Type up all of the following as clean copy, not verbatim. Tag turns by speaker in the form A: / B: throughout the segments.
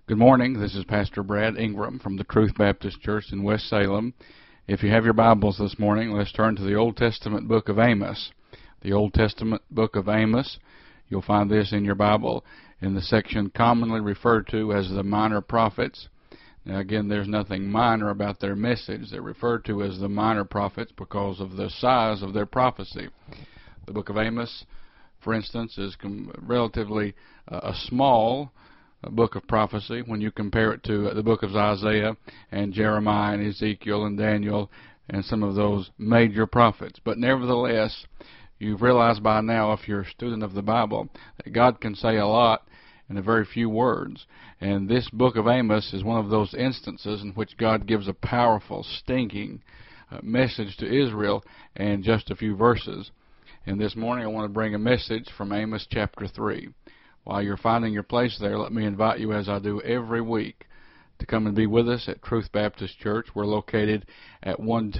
A: Good morning. This is Pastor Brad Ingram from the Truth Baptist Church in West Salem. If you have your Bibles this morning, let's turn to the Old Testament book of Amos. The Old Testament book of Amos, you'll find this in your Bible in the section commonly referred to as the Minor Prophets. Now again, there's nothing minor about their message. They're referred to as the Minor Prophets because of the size of their prophecy. The book of Amos, for instance, is relatively a small book of prophecy when you compare it to the book of Isaiah and Jeremiah and Ezekiel and Daniel and some of those major prophets. But nevertheless, you've realized by now, if you're a student of the Bible, that God can say a lot in a very few words. And this book of Amos is one of those instances in which God gives a powerful, stinking message to Israel in just a few verses. And this morning I want to bring a message from Amos chapter 3. While you're finding your place there, let me invite you, as I do every week, to come and be with us at Truth Baptist Church. We're located at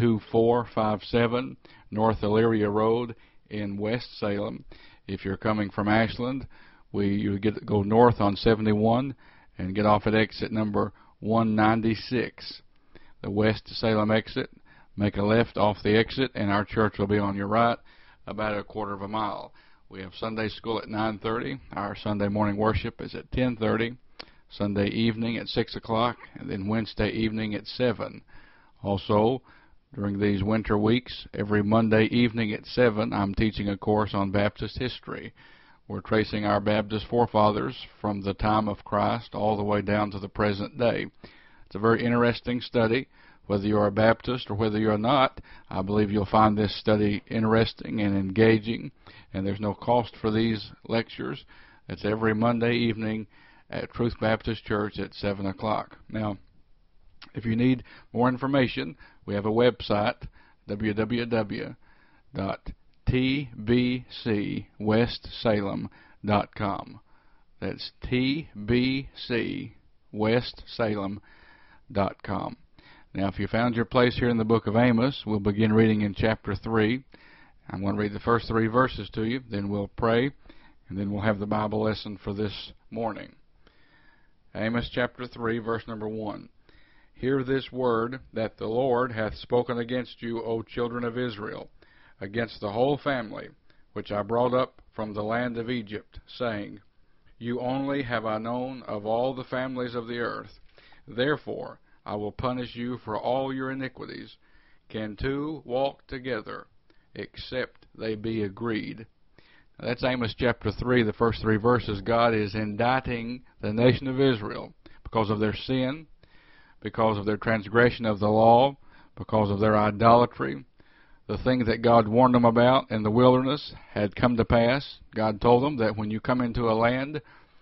A: 12457 North Elyria Road in West Salem. If you're coming from Ashland, you go north on 71 and get off at exit number 196. The West Salem exit. Make a left off the exit, and our church will be on your right, about a quarter of a mile. We have Sunday school at 9:30. Our Sunday morning worship is at 10:30. Sunday evening at 6 o'clock, and then Wednesday evening at 7. Also, during these winter weeks, every Monday evening at 7, I'm teaching a course on Baptist history. We're tracing our Baptist forefathers from the time of Christ all the way down to the present day. It's a very interesting study. Whether you're a Baptist or whether you're not, I believe you'll find this study interesting and engaging, and there's no cost for these lectures. It's every Monday evening at Truth Baptist Church at 7 o'clock. Now, if you need more information, we have a website, www.tbcwestsalem.com. That's tbcwestsalem.com. Now, if you found your place here in the book of Amos, we'll begin reading in chapter 3. I'm going to read the first 3 verses to you, then we'll pray, and then we'll have the Bible lesson for this morning. Amos chapter 3, verse number 1. Hear this word that the Lord hath spoken against you, O children of Israel, against the whole family, which I brought up from the land of Egypt, saying, You only have I known of all the families of the earth. Therefore I will punish you for all your iniquities. Can two walk together, except they be agreed? Now, that's Amos chapter 3, the first 3 verses. God is indicting the nation of Israel because of their sin, because of their transgression of the law, because of their idolatry. The thing that God warned them about in the wilderness had come to pass. God told them that when you come into a land,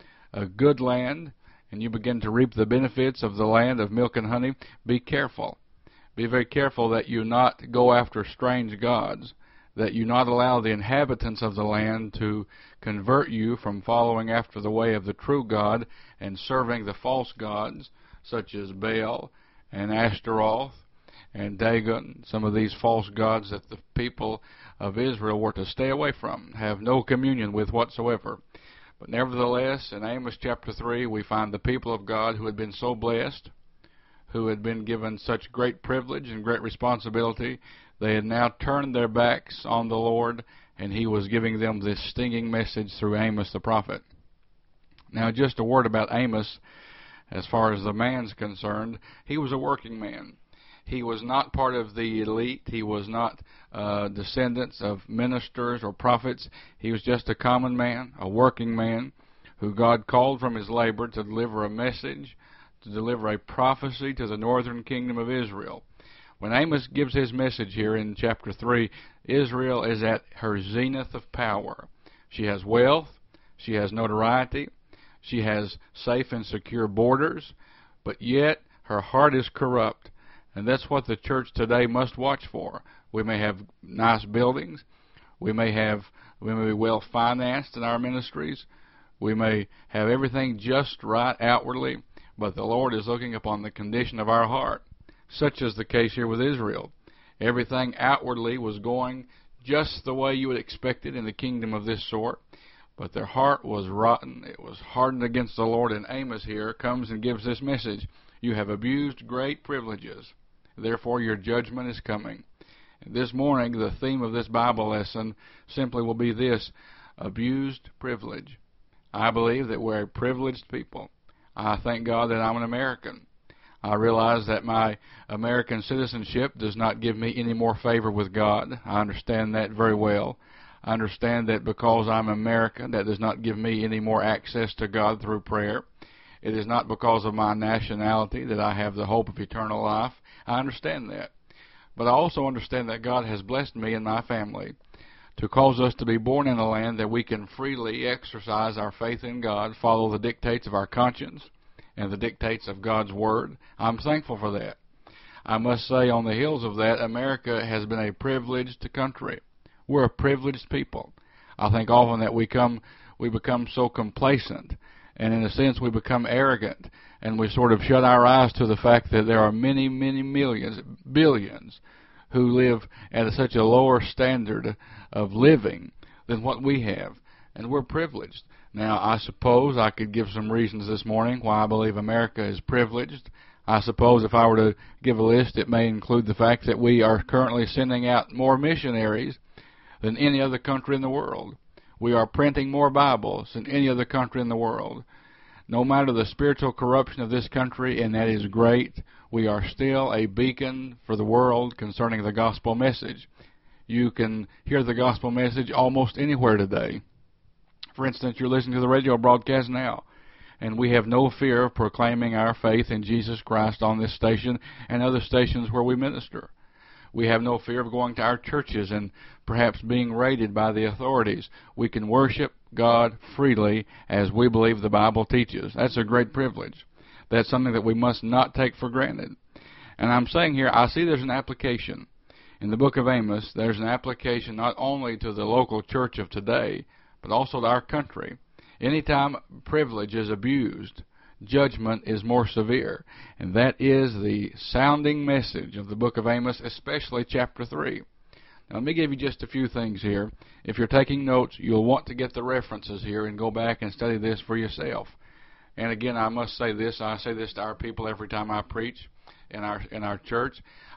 A: a good land, and you begin to reap the benefits of the land of milk and honey, be careful. Be very careful that you not go after strange gods, that you not allow the inhabitants of the land to convert you from following after the way of the true God and serving the false gods, such as Baal and Ashtaroth and Dagon, some of these false gods that the people of Israel were to stay away from, have no communion with whatsoever. But nevertheless, in Amos chapter 3, we find the people of God who had been so blessed, who had been given such great privilege and great responsibility. They had now turned their backs on the Lord, and He was giving them this stinging message through Amos the prophet. Now, just a word about Amos. As far as the man's concerned, he was a working man. He was not part of the elite. He was not descendants of ministers or prophets. He was just a common man, a working man, who God called from his labor to deliver a message, to deliver a prophecy to the northern kingdom of Israel. When Amos gives his message here in chapter 3, Israel is at her zenith of power. She has wealth, she has notoriety, she has safe and secure borders, but yet her heart is corrupt. And that's what the church today must watch for. We may have nice buildings. We may be well financed in our ministries. We may have everything just right outwardly, but the Lord is looking upon the condition of our heart. Such is the case here with Israel. Everything outwardly was going just the way you would expect it in the kingdom of this sort. but their heart was rotten. It was hardened against the Lord. And Amos here comes and gives this message. You have abused great privileges. Therefore, your judgment is coming. And this morning, the theme of this Bible lesson simply will be this: abused privilege. I believe that we're a privileged people. I thank God that I'm an American. I realize that my American citizenship does not give me any more favor with God. I understand that very well. I understand that because I'm American, that does not give me any more access to God through prayer. It is not because of my nationality that I have the hope of eternal life. I understand that. But I also understand that God has blessed me and my family to cause us to be born in a land that we can freely exercise our faith in God, follow the dictates of our conscience and the dictates of God's Word. I'm thankful for that. I must say, on the heels of that, America has been a privileged country. We're a privileged people. I think often that we become so complacent, and in a sense we become arrogant, and we sort of shut our eyes to the fact that there are many, many millions, billions, who live at such a lower standard of living than what we have, and we're privileged. Now, I suppose I could give some reasons this morning why I believe America is privileged. I suppose if I were to give a list, it may include the fact that we are currently sending out more missionaries than any other country in the world. We are printing more Bibles than any other country in the world. No matter the spiritual corruption of this country, and that is great, we are still a beacon for the world concerning the gospel message. You can hear the gospel message almost anywhere today. For instance, you're listening to the radio broadcast now, and we have no fear of proclaiming our faith in Jesus Christ on this station and other stations where we minister. We have no fear of going to our churches and perhaps being raided by the authorities. We can worship God freely as we believe the Bible teaches. That's a great privilege. That's something that we must not take for granted. And I'm saying here, I see there's an application. In the book of Amos, there's an application not only to the local church of today, but also to our country. Anytime privilege is abused, judgment is more severe. And that is the sounding message of the book of Amos, especially chapter 3. Now, let me give you just a few things here. If you're taking notes, you'll want to get the references here and go back and study this for yourself. And again, I must say this. I say this to our people every time I preach in our church.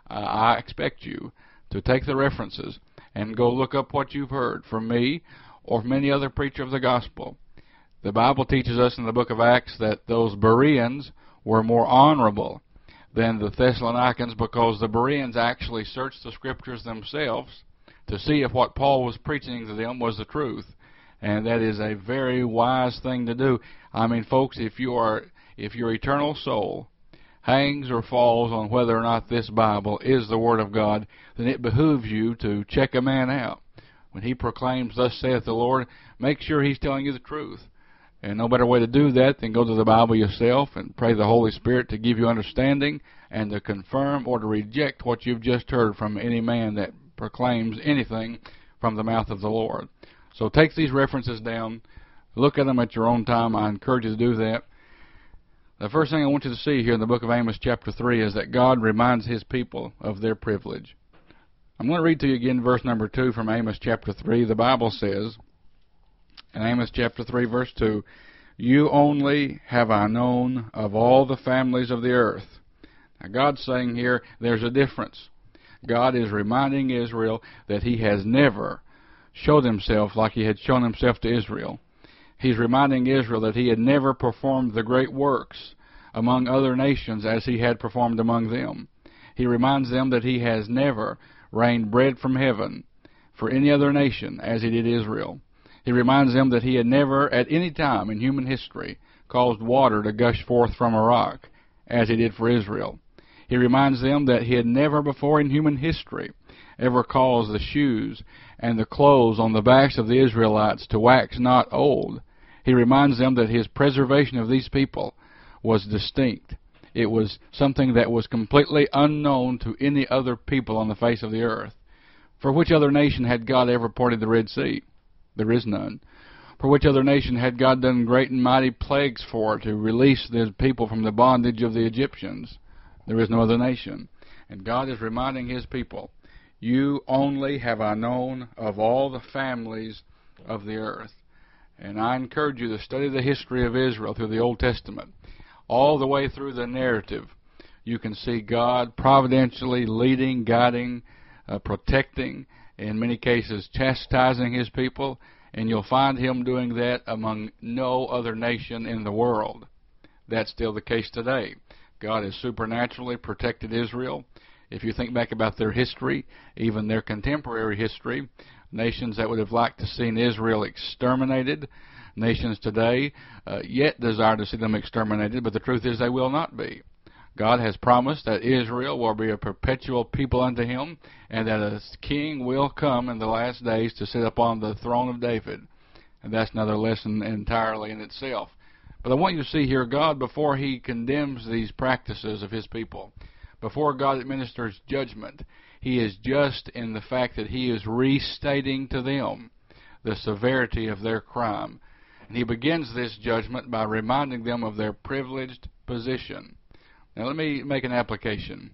A: I expect you to take the references and go look up what you've heard from me or from any other preacher of the gospel. The Bible teaches us in the book of Acts that those Bereans were more honorable than the Thessalonians because the Bereans actually searched the Scriptures themselves to see if what Paul was preaching to them was the truth. And that is a very wise thing to do. I mean, folks, if your eternal soul hangs or falls on whether or not this Bible is the Word of God, then it behooves you to check a man out. When he proclaims, "Thus saith the Lord," make sure he's telling you the truth. And no better way to do that than go to the Bible yourself and pray the Holy Spirit to give you understanding and to confirm or to reject what you've just heard from any man that proclaims anything from the mouth of the Lord. So take these references down. Look at them at your own time. I encourage you to do that. The first thing I want you to see here in the book of Amos chapter 3 is that God reminds His people of their privilege. I'm going to read to you again verse number 2 from Amos chapter 3. The Bible says, in Amos chapter 3 verse 2, "You only have I known of all the families of the earth." Now God's saying here there's a difference. God is reminding Israel that He has never showed Himself like He had shown Himself to Israel. He's reminding Israel that He had never performed the great works among other nations as He had performed among them. He reminds them that He has never rained bread from heaven for any other nation as He did Israel. He reminds them that He had never at any time in human history caused water to gush forth from a rock as He did for Israel. He reminds them that He had never before in human history ever caused the shoes and the clothes on the backs of the Israelites to wax not old. He reminds them that His preservation of these people was distinct. It was something that was completely unknown to any other people on the face of the earth. For which other nation had God ever parted the Red Sea? There is none. For which other nation had God done great and mighty plagues for to release the people from the bondage of the Egyptians? There is no other nation. And God is reminding His people, "You only have I known of all the families of the earth." And I encourage you to study the history of Israel through the Old Testament. All the way through the narrative, you can see God providentially leading, guiding, protecting, in many cases chastising His people, and you'll find Him doing that among no other nation in the world. That's still the case today. God has supernaturally protected Israel. If you think back about their history, even their contemporary history, nations that would have liked to see Israel exterminated, nations today yet desire to see them exterminated, but the truth is they will not be. God has promised that Israel will be a perpetual people unto Him, and that a king will come in the last days to sit upon the throne of David. And that's another lesson entirely in itself. But I want you to see here, God, before He condemns these practices of His people, before God administers judgment, He is just in the fact that He is restating to them the severity of their crime. And He begins this judgment by reminding them of their privileged position. Now let me make an application.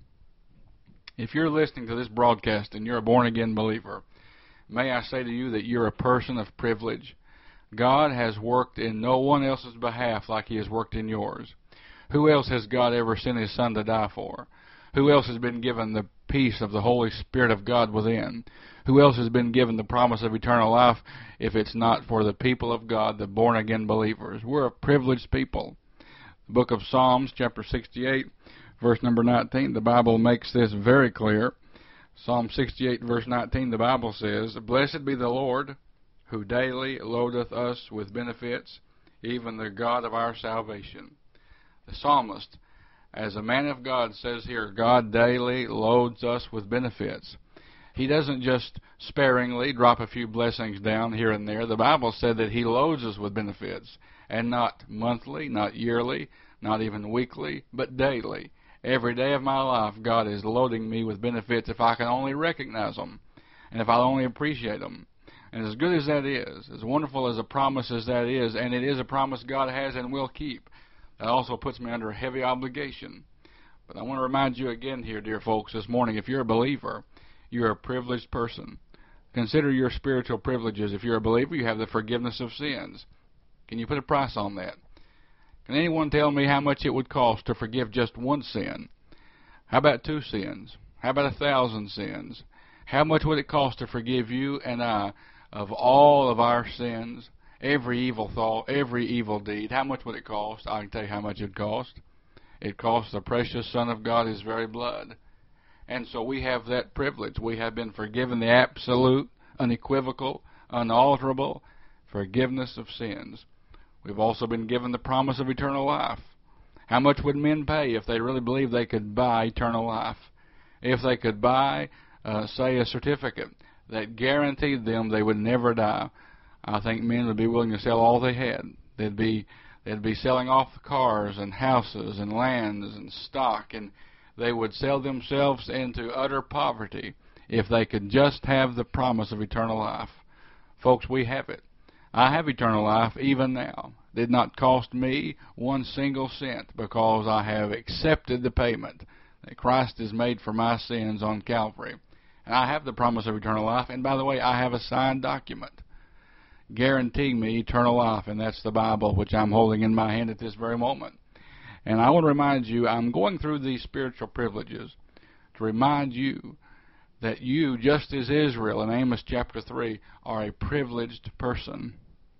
A: If you're listening to this broadcast and you're a born-again believer, may I say to you that you're a person of privilege. God has worked in no one else's behalf like He has worked in yours. Who else has God ever sent His Son to die for? Who else has been given the peace of the Holy Spirit of God within? Who else has been given the promise of eternal life if it's not for the people of God, the born-again believers? We're a privileged people. The book of Psalms, chapter 68, verse number 19, the Bible makes this very clear. Psalm 68, verse 19, the Bible says, "Blessed be the Lord, who daily loadeth us with benefits, even the God of our salvation." The psalmist, as a man of God, says here, God daily loads us with benefits. He doesn't just sparingly drop a few blessings down here and there. The Bible said that He loads us with benefits, and not monthly, not yearly, not even weekly, but daily. Every day of my life, God is loading me with benefits if I can only recognize them, and if I only appreciate them. And as good as that is, as wonderful as a promise as that is, and it is a promise God has and will keep, that also puts me under a heavy obligation. But I want to remind you again here, dear folks, this morning, if you're a believer, you're a privileged person. Consider your spiritual privileges. If you're a believer, you have the forgiveness of sins. Can you put a price on that? Can anyone tell me how much it would cost to forgive just one sin? How about 2 sins? How about 1,000 sins? How much would it cost to forgive you and I of all of our sins, every evil thought, every evil deed? How much would it cost? I can tell you how much it would cost. It cost the precious Son of God His very blood. And so we have that privilege. We have been forgiven the absolute, unequivocal, unalterable forgiveness of sins. We've also been given the promise of eternal life. How much would men pay if they really believed they could buy eternal life? If they could buy, say, a certificate that guaranteed them they would never die, I think men would be willing to sell all they had. They'd be selling off cars and houses and lands and stock, and they would sell themselves into utter poverty if they could just have the promise of eternal life. Folks, we have it. I have eternal life even now. It did not cost me 1 single cent because I have accepted the payment that Christ has made for my sins on Calvary. And I have the promise of eternal life. And by the way, I have a signed document guaranteeing me eternal life, and that's the Bible, which I'm holding in my hand at this very moment. And I want to remind you, I'm going through these spiritual privileges to remind you that you, just as Israel in Amos chapter 3, are a privileged person.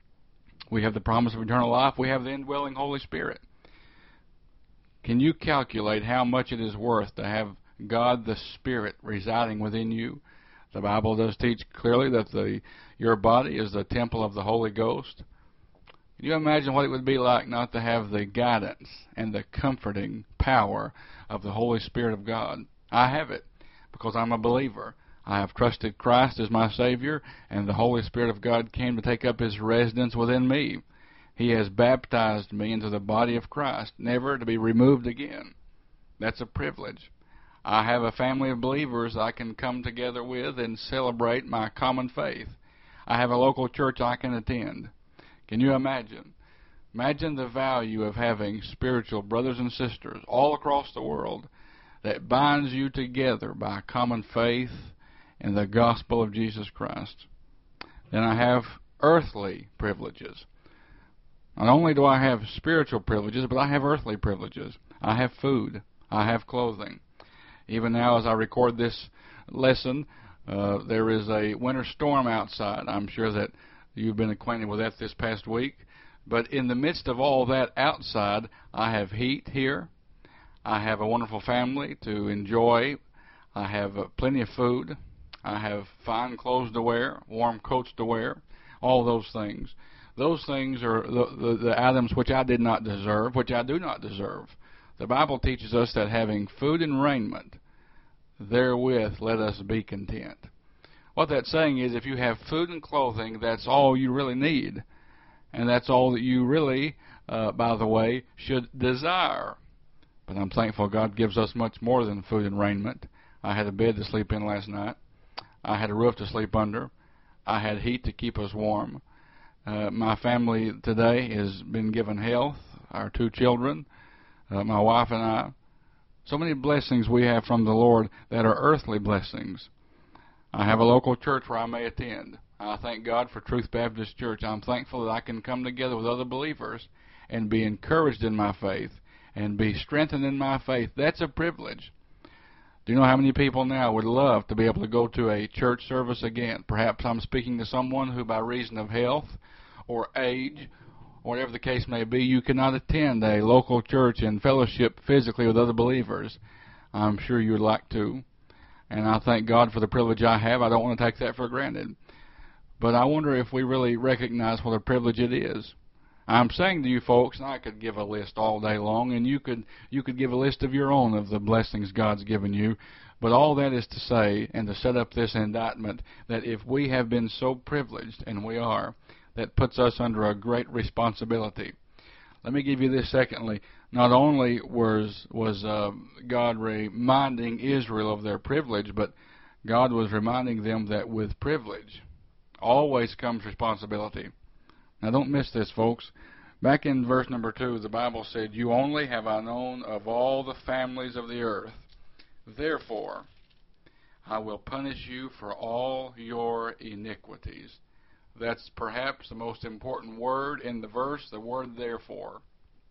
A: We have the promise of eternal life. We have the indwelling Holy Spirit. Can you calculate how much it is worth to have God the Spirit residing within you? The Bible does teach clearly that your body is the temple of the Holy Ghost. Can you imagine what it would be like not to have the guidance and the comforting power of the Holy Spirit of God? I have it because I'm a believer. I have trusted Christ as my Savior, and the Holy Spirit of God came to take up His residence within me. He has baptized me into the body of Christ, never to be removed again. That's a privilege. I have a family of believers I can come together with and celebrate my common faith. I have a local church I can attend. Can you imagine? Imagine the value of having spiritual brothers and sisters all across the world that binds you together by common faith in the gospel of Jesus Christ. Then I have earthly privileges. Not only do I have spiritual privileges, but I have earthly privileges. I have food. I have clothing. Even now, as I record this lesson, there is a winter storm outside. I'm sure that you've been acquainted with that this past week. But in the midst of all that outside, I have heat here. I have a wonderful family to enjoy. I have plenty of food. I have fine clothes to wear, warm coats to wear, all those things. Those things are the items which I did not deserve, which I do not deserve. The Bible teaches us that having food and raiment, therewith let us be content. What that's saying is if you have food and clothing, that's all you really need. And that's all that you really, by the way, should desire. But I'm thankful God gives us much more than food and raiment. I had a bed to sleep in last night. I had a roof to sleep under. I had heat to keep us warm. My family today has been given health, our 2 children, my wife and I. So many blessings we have from the Lord that are earthly blessings. I have a local church where I may attend. I thank God for Truth Baptist Church. I'm thankful that I can come together with other believers and be encouraged in my faith and be strengthened in my faith. That's a privilege. Do you know how many people now would love to be able to go to a church service again? Perhaps I'm speaking to someone who, by reason of health or age, or whatever the case may be, you cannot attend a local church and fellowship physically with other believers. I'm sure you would like to. And I thank God for the privilege I have. I don't want to take that for granted. But I wonder if we really recognize what a privilege it is. I'm saying to you folks, and I could give a list all day long, and you could give a list of your own of the blessings God's given you. But all that is to say, and to set up this indictment, that if we have been so privileged, and we are, that puts us under a great responsibility. Let me give you this secondly. Not only was God reminding Israel of their privilege, but God was reminding them that with privilege always comes responsibility. Now don't miss this, folks. Back in verse number 2, the Bible said, "You only have I known of all the families of the earth. Therefore, I will punish you for all your iniquities." That's perhaps the most important word in the verse, the word therefore.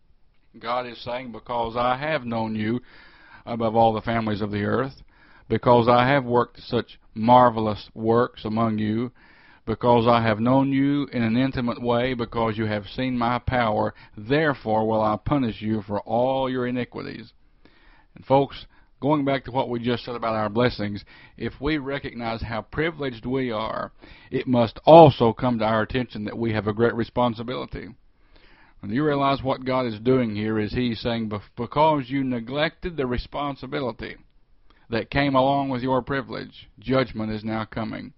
A: God is saying, because I have known you above all the families of the earth, because I have worked such marvelous works among you, because I have known you in an intimate way, because you have seen my power, therefore will I punish you for all your iniquities. And folks, going back to what we just said about our blessings, if we recognize how privileged we are, it must also come to our attention that we have a great responsibility. And you realize what God is doing here is He's saying, because you neglected the responsibility that came along with your privilege, judgment is now coming.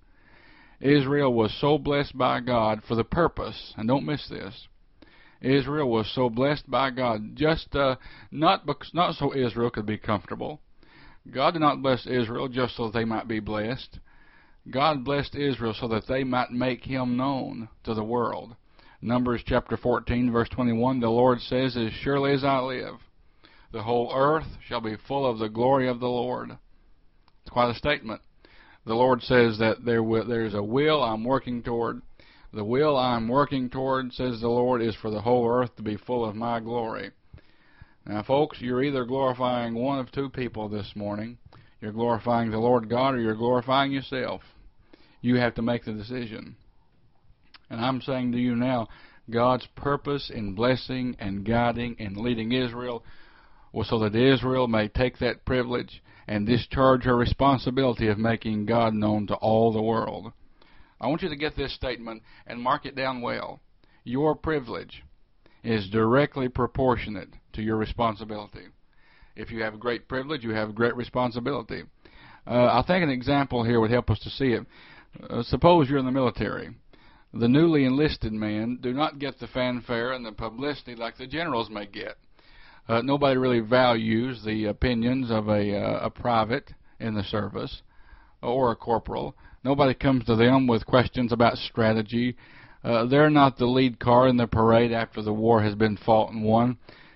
A: Israel was so blessed by God for the purpose, and don't miss this, Israel was so blessed by God, just not so Israel could be comfortable. God did not bless Israel just so that they might be blessed. God blessed Israel so that they might make Him known to the world. Numbers chapter 14, verse 21, the Lord says, "As surely as I live, the whole earth shall be full of the glory of the Lord." It's quite a statement. The Lord says that there's a will I'm working toward. The will I'm working toward, says the Lord, is for the whole earth to be full of my glory. Now, folks, you're either glorifying one of 2 people this morning. You're glorifying the Lord God, or you're glorifying yourself. You have to make the decision. And I'm saying to you now, God's purpose in blessing and guiding and leading Israel was so that Israel may take that privilege and discharge her responsibility of making God known to all the world. I want you to get this statement and mark it down well. Your privilege is directly proportionate to your responsibility. If you have great privilege, you have great responsibility. I think an example here would help us to see it. Suppose you're in the military. The newly enlisted men do not get the fanfare and the publicity like the generals may get. Nobody really values the opinions of a private in the service or a corporal. Nobody comes to them with questions about strategy. They're not the lead car in the parade after the war has been fought and won.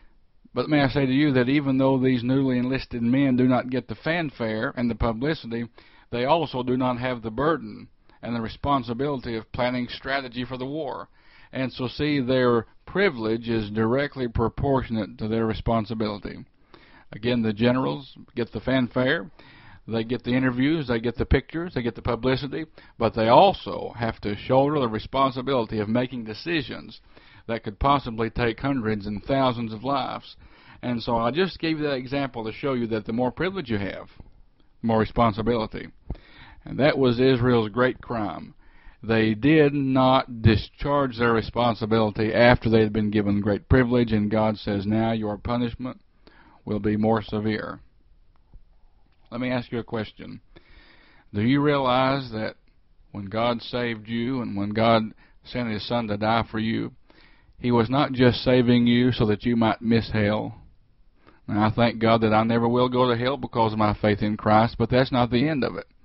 A: But may I say to you that even though these newly enlisted men do not get the fanfare and the publicity, they also do not have the burden and the responsibility of planning strategy for the war. And so see, their privilege is directly proportionate to their responsibility. Again, the generals get the fanfare, they get the interviews, they get the pictures, they get the publicity, but they also have to shoulder the responsibility of making decisions that could possibly take hundreds and thousands of lives. And so I just gave you that example to show you that the more privilege you have, the more responsibility. And that was Israel's great crime. They did not discharge their responsibility after they had been given great privilege, and God says, now your punishment will be more severe. Let me ask you a question. Do you realize that when God saved you and when God sent His Son to die for you, He was not just saving you so that you might miss hell? Now, I thank God that I never will go to hell because of my faith in Christ, but that's not the end of it.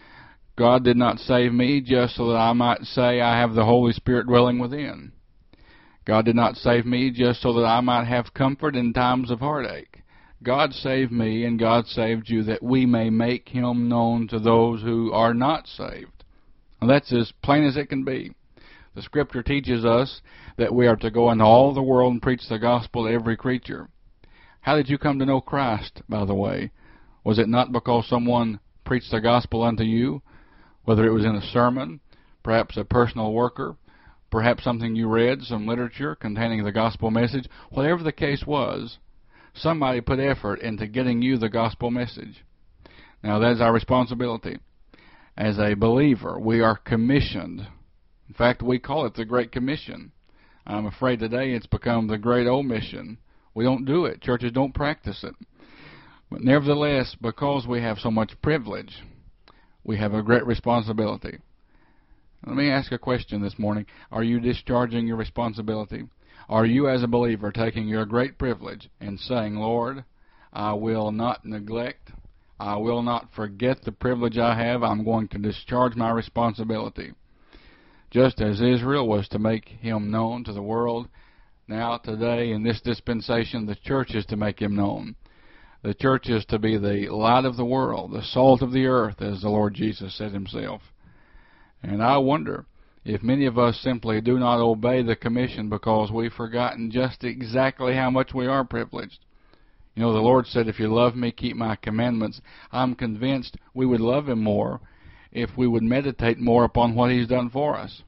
A: God did not save me just so that I might say I have the Holy Spirit dwelling within. God did not save me just so that I might have comfort in times of heartache. God saved me and God saved you that we may make Him known to those who are not saved. And that's as plain as it can be. The Scripture teaches us that we are to go into all the world and preach the gospel to every creature. How did you come to know Christ, by the way? Was it not because someone preached the gospel unto you? Whether it was in a sermon, perhaps a personal worker, perhaps something you read, some literature containing the gospel message, whatever the case was, somebody put effort into getting you the gospel message. Now, that is our responsibility. As a believer, we are commissioned. In fact, we call it the Great Commission. I'm afraid today it's become the Great Omission. We don't do it. Churches don't practice it. But nevertheless, because we have so much privilege, we have a great responsibility. Let me ask a question this morning. Are you discharging your responsibility? Are you, as a believer, taking your great privilege and saying, Lord, I will not neglect, I will not forget the privilege I have, I'm going to discharge my responsibility. Just as Israel was to make Him known to the world, now today in this dispensation the church is to make Him known. The church is to be the light of the world, the salt of the earth, as the Lord Jesus said Himself. And I wonder if many of us simply do not obey the commission because we've forgotten just exactly how much we are privileged. You know, the Lord said, if you love me, keep my commandments. I'm convinced we would love Him more if we would meditate more upon what He's done for us.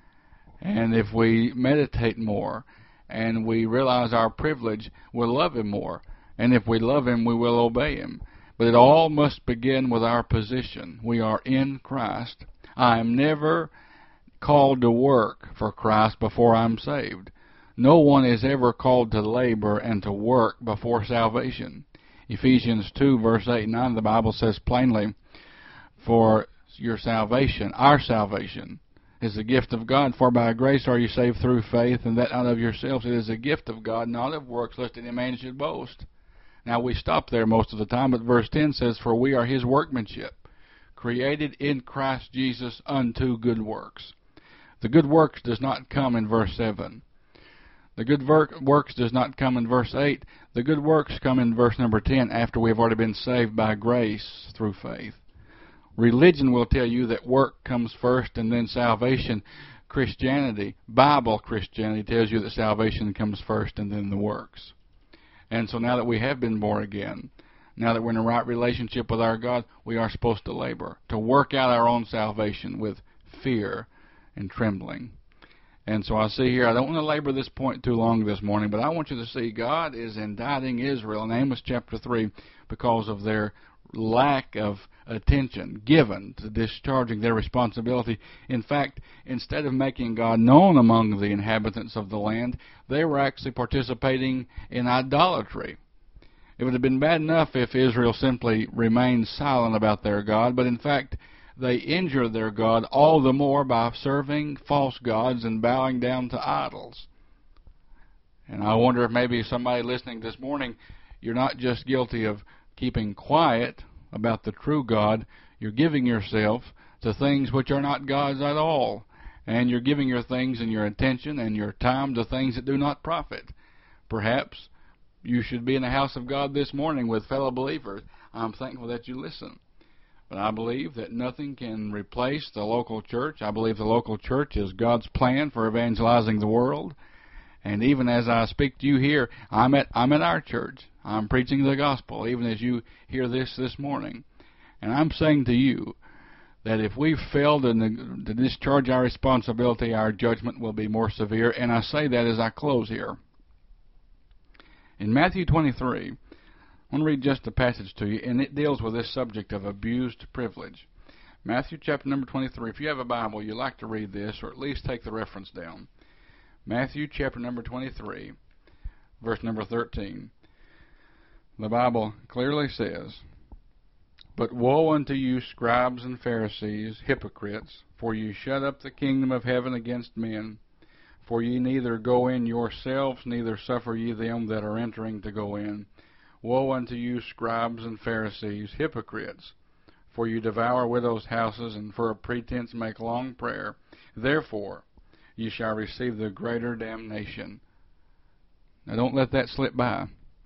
A: And if we meditate more and we realize our privilege, we'll love Him more. And if we love Him, we will obey Him. But it all must begin with our position. We are in Christ. I am never called to work for Christ before I'm saved. No one is ever called to labor and to work before salvation. Ephesians 2, verse 8 and 9, the Bible says plainly, for your salvation, our salvation, is the gift of God. For by grace are you saved through faith, and that not of yourselves. It is a gift of God, not of works, lest any man should boast. Now we stop there most of the time, but verse 10 says, for we are His workmanship, created in Christ Jesus unto good works. The good works does not come in verse 7. The good works does not come in verse 8. The good works come in verse number 10 after we have already been saved by grace through faith. Religion will tell you that work comes first and then salvation. Christianity, Bible Christianity, tells you that salvation comes first and then the works. And so now that we have been born again, now that we're in a right relationship with our God, we are supposed to labor, to work out our own salvation with fear and trembling. And so I see here, I don't want to labor this point too long this morning, but I want you to see God is indicting Israel in Amos chapter 3 because of their lack of attention given to discharging their responsibility. In fact, instead of making God known among the inhabitants of the land, they were actually participating in idolatry. It would have been bad enough if Israel simply remained silent about their God, but in fact, they injured their God all the more by serving false gods and bowing down to idols. And I wonder if maybe somebody listening this morning, you're not just guilty of keeping quiet about the true God, you're giving yourself to things which are not gods at all. And you're giving your things and your attention and your time to things that do not profit. Perhaps you should be in the house of God this morning with fellow believers. I'm thankful that you listen. But I believe that nothing can replace the local church. I believe the local church is God's plan for evangelizing the world. And even as I speak to you here, I'm at our church. I'm preaching the gospel, even as you hear this morning. And I'm saying to you that if we fail to discharge our responsibility, our judgment will be more severe. And I say that as I close here. In Matthew 23, I want to read just a passage to you, and it deals with this subject of abused privilege. Matthew chapter number 23. If you have a Bible, you'd like to read this, or at least take the reference down. Matthew chapter number 23, verse number 13. The Bible clearly says, "But woe unto you, scribes and Pharisees, hypocrites, for ye shut up the kingdom of heaven against men. For ye neither go in yourselves, neither suffer ye them that are entering to go in. Woe unto you, scribes and Pharisees, hypocrites, for you devour widows' houses, and for a pretense make long prayer. Therefore ye shall receive the greater damnation." Now don't let that slip by.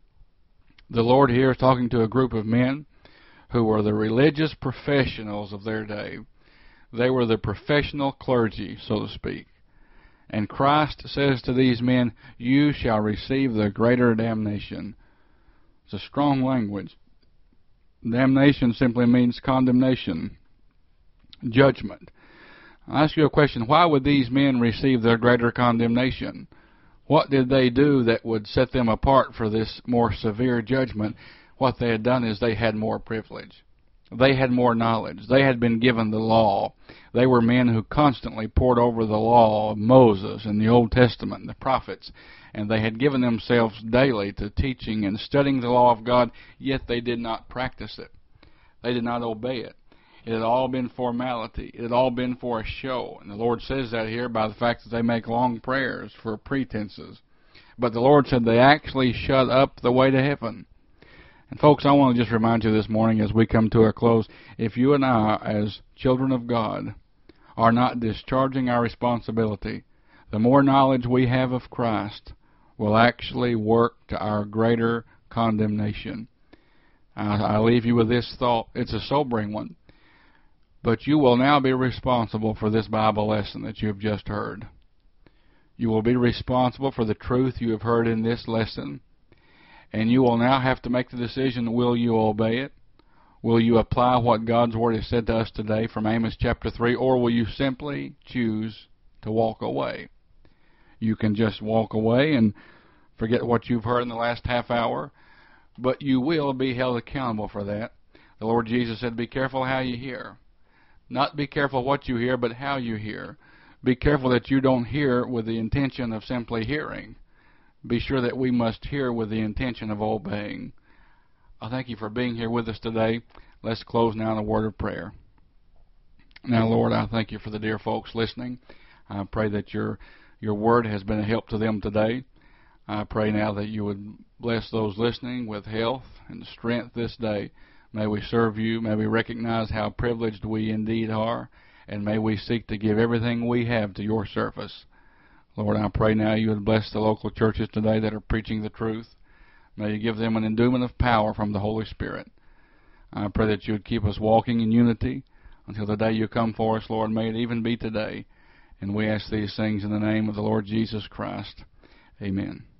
A: The Lord here is talking to a group of men who were the religious professionals of their day. They were the professional clergy, so to speak. And Christ says to these men, "You shall receive the greater damnation." It's a strong language. Damnation simply means condemnation, judgment. I'll ask you a question. Why would these men receive their greater condemnation? What did they do that would set them apart for this more severe judgment? What they had done is they had more privilege. They had more knowledge. They had been given the law. They were men who constantly pored over the law of Moses and the Old Testament and the prophets, and they had given themselves daily to teaching and studying the law of God, yet they did not practice it. They did not obey it. It had all been formality. It had all been for a show. And the Lord says that here by the fact that they make long prayers for pretenses. But the Lord said they actually shut up the way to heaven. And folks, I want to just remind you this morning as we come to a close, if you and I, as children of God, are not discharging our responsibility, the more knowledge we have of Christ will actually work to our greater condemnation. I leave you with this thought. It's a sobering one. But you will now be responsible for this Bible lesson that you have just heard. You will be responsible for the truth you have heard in this lesson. And you will now have to make the decision, will you obey it? Will you apply what God's Word has said to us today from Amos chapter 3? Or will you simply choose to walk away? You can just walk away and forget what you've heard in the last half hour. But you will be held accountable for that. The Lord Jesus said, be careful how you hear. Not be careful what you hear, but how you hear. Be careful that you don't hear with the intention of simply hearing. Be sure that we must hear with the intention of obeying. I thank you for being here with us today. Let's close now in a word of prayer. Now, Lord, I thank you for the dear folks listening. I pray that your word has been a help to them today. I pray now that you would bless those listening with health and strength this day. May we serve you. May we recognize how privileged we indeed are. And may we seek to give everything we have to your service. Lord, I pray now you would bless the local churches today that are preaching the truth. May you give them an endowment of power from the Holy Spirit. I pray that you would keep us walking in unity until the day you come for us, Lord. May it even be today. And we ask these things in the name of the Lord Jesus Christ. Amen.